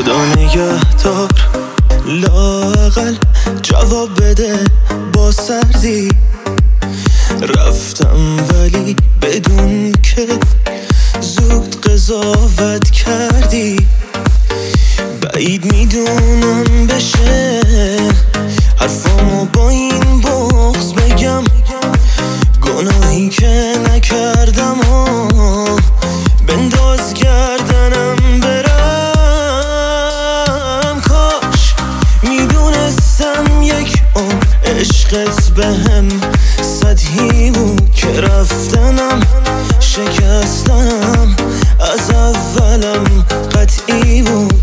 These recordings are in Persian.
خدا نگهدار، لااقل جواب بده با سردی. رفتم ولی بدون که زود قضاوت کردی. بعید میدونم بشه حرفامو با این بغض بگم، گناهی که نکردم و بنداز گردنم برم. کاش میدونستم یک عمر عشقت بهم سطحی بود که رفتنم شکستنم از اولم قطعی بود.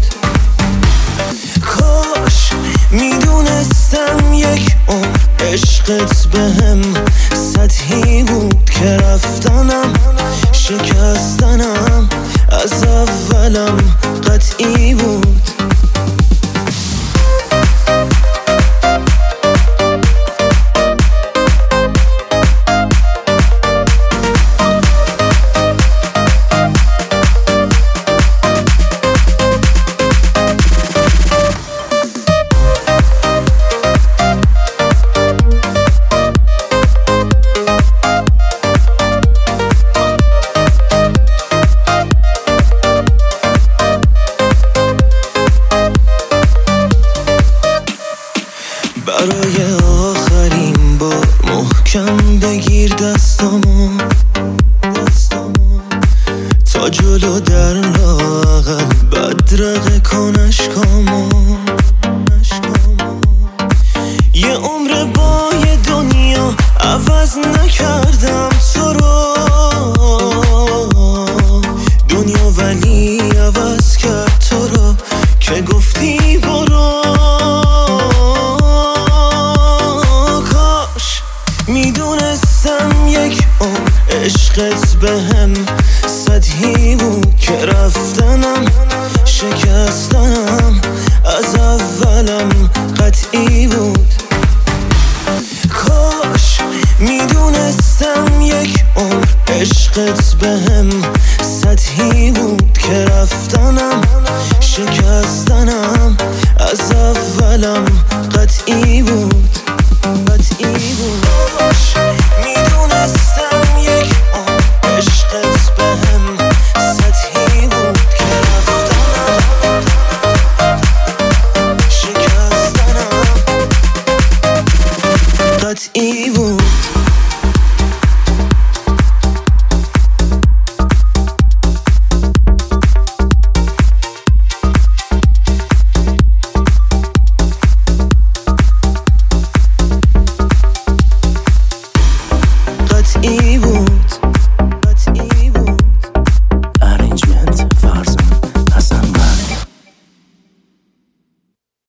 کاش میدونستم یک عمر عشقت بهم سطحی بود که رفتنم شکستنم از اولم قطعی بود. برای آخرین بار محکم بگیر دستامو تا جلو در لااقل بدرقه کن اشکامو. یه عمر با یه دنیا عوض نکردم تو رو، دنیا ولی عوض کرد تو رو که گفتی برو. میدونستم یک عمر عشقت بهم سطحی بود که رفتنم